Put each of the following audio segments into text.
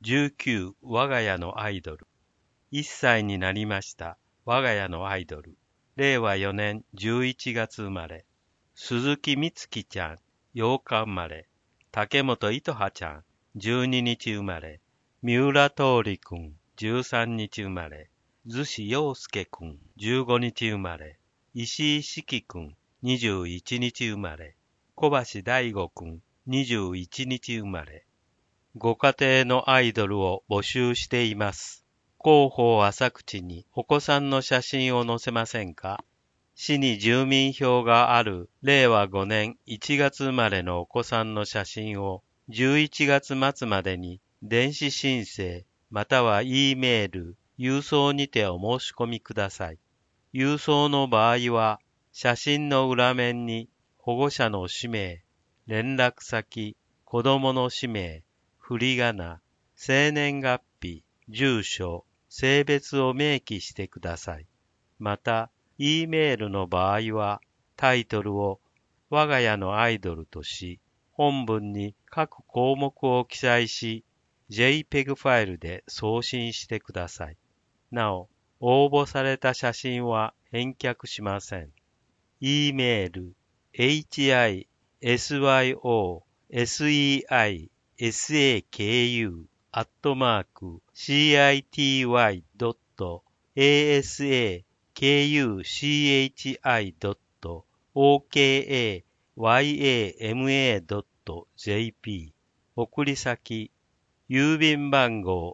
19我が家のアイドル。1歳になりました。我が家のアイドル。令和4年11月生まれ。鈴木美月ちゃん、8日生まれ。竹本糸葉ちゃん、12日生まれ。三浦桃李くん、13日生まれ。逗子陽介くん、15日生まれ。石井四季くん、21日生まれ。小橋大吾くん、21日生まれ。ご家庭のアイドルを募集しています。広報浅口にお子さんの写真を載せませんか？市に住民票がある令和5年1月生まれのお子さんの写真を11月末までに電子申請または E メール、郵送にてお申し込みください。郵送の場合は写真の裏面に保護者の氏名、連絡先、子供の氏名、振り仮名、生年月日、住所、性別を明記してください。また、E メールの場合は、タイトルを我が家のアイドルとし、本文に各項目を記載し、JPEG ファイルで送信してください。なお、応募された写真は返却しません。E メール、hiseiasaki.city.okayama.jp 送り先、郵便番号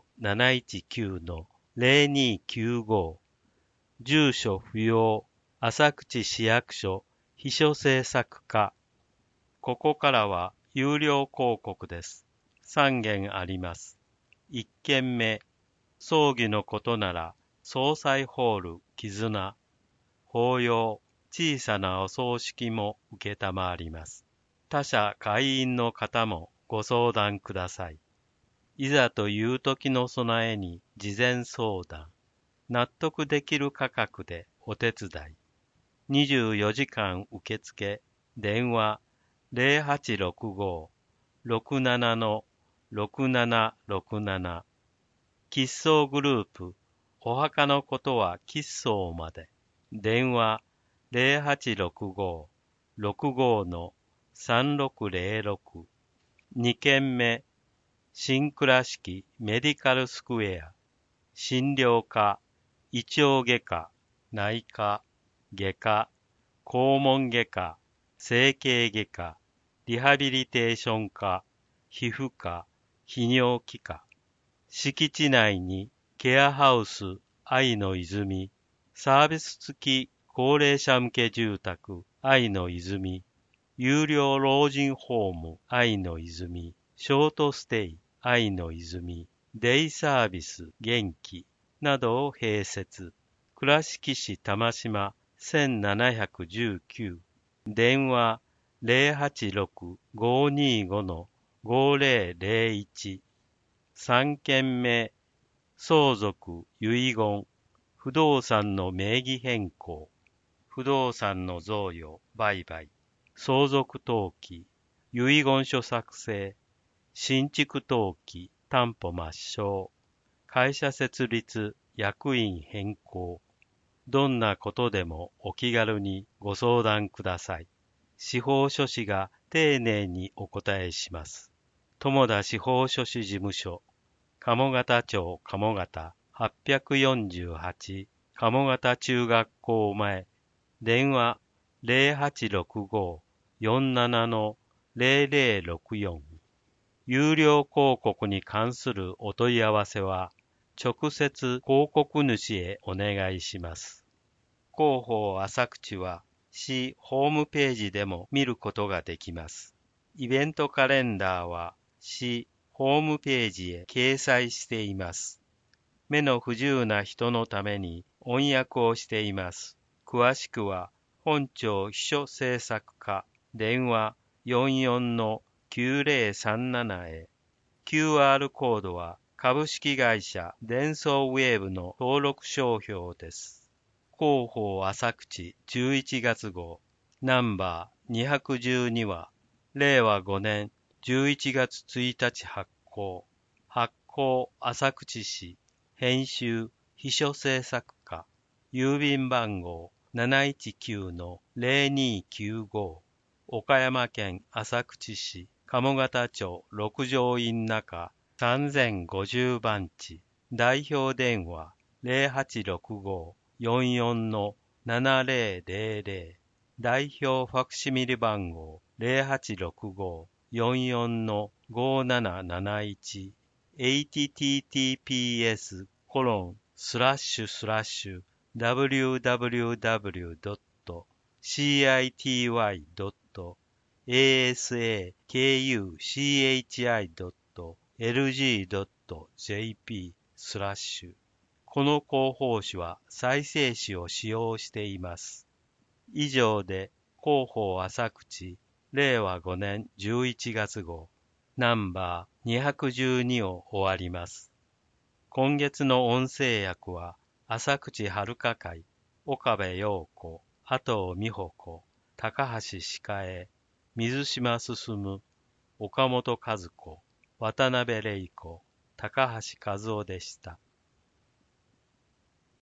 719-0295 住所不要、浅口市役所、秘書制作課。ここからは有料広告です。3件あります。1件目、葬儀のことなら、葬祭ホール、絆、法要、小さなお葬式も受けたまわります。他社会員の方もご相談ください。いざという時の備えに事前相談。納得できる価格でお手伝い。24時間受付、電話0865-67-6767。吉葬グループ、お墓のことは吉葬まで。電話0865-65-3606。2件目、新倉敷メディカルスクエア。診療科、胃腸外科、内科、外科、肛門外科、整形外科、リハビリテーション科、皮膚科、泌尿器科。敷地内にケアハウス愛の泉、サービス付き高齢者向け住宅愛の泉、有料老人ホーム愛の泉、ショートステイ愛の泉、デイサービス元気などを併設。倉敷市玉島1719。電話086-525-5001。3件目、相続、遺言、不動産の名義変更、不動産の贈与、売買、相続登記、遺言書作成、新築登記、担保抹消、会社設立、役員変更、どんなことでもお気軽にご相談ください。司法書士が丁寧にお答えします。友田司法書士事務所、鴨方町鴨方848、鴨方中学校前、電話0865-47-0064。有料広告に関するお問い合わせは、直接広告主へお願いします。広報浅口は市ホームページでも見ることができます。イベントカレンダーは市ホームページへ掲載しています。目の不自由な人のために翻訳をしています。詳しくは本庁秘書制作課電話44-9037へ。QR コードは株式会社デンソーウェーブの登録商標です。広報浅口11月号ナンバー212は令和5年11月1日発行。発行報浅口市、編集、秘書制作課、郵便番号719-0295、岡山県浅口市、鴨方町六条院中3050番地、代表電話0865-44-7000、代表ファクシミリ番号0865-44-5771、https://www.city.asakuchi.lg.jp/ この広報誌は再生紙を使用しています。以上で広報浅口令和5年11月号ナンバー212を終わります。今月の音声訳は浅口遥会、岡部陽子、阿藤美穂子、高橋歯科恵、水島進、岡本和子、渡辺玲子、高橋和夫でした。